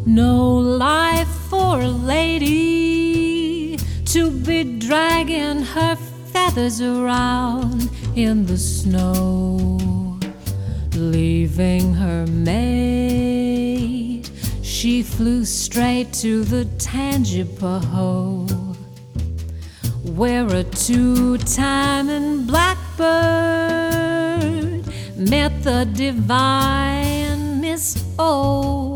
No life for a lady to be dragging her feathers around in the snow. Leaving her mate, she flew straight to the Tangipahoe, where a two-timing blackbird met the divine Miss O.